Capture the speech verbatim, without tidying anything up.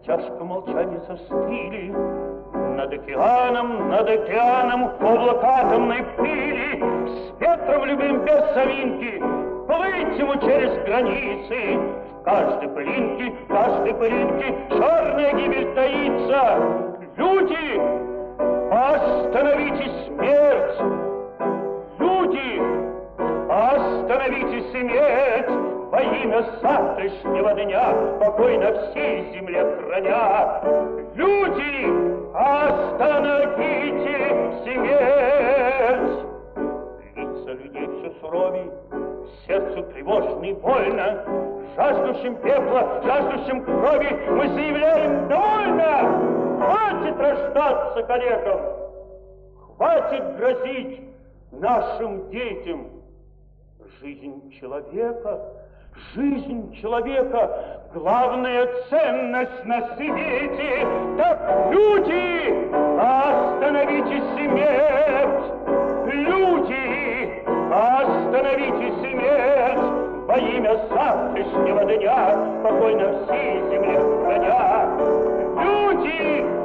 тяжко молчание застыли. Над океаном, над океаном облака атомной пыли, с ветром любым без совинки плыть ему через границы. В каждой пылинке, в каждой пылинке черная гибель таится. Люди, остановите смерть! Люди, остановите смерть! Во имя завтрашнего дня, покой на всей земле храня. Люди, остановите смерть! Лица людей все суровей, сердцу тревожно и больно. Жаждущим пепла, жаждущим крови мы заявляем: довольно! Хватит рождаться калекам! Хватит грозить нашим детям! Жизнь человека, жизнь человека — главная ценность на свете. Так, люди, остановите смерть! Люди, остановите смерть! Во имя завтрашнего дня, покой на всей земле храня. Люди,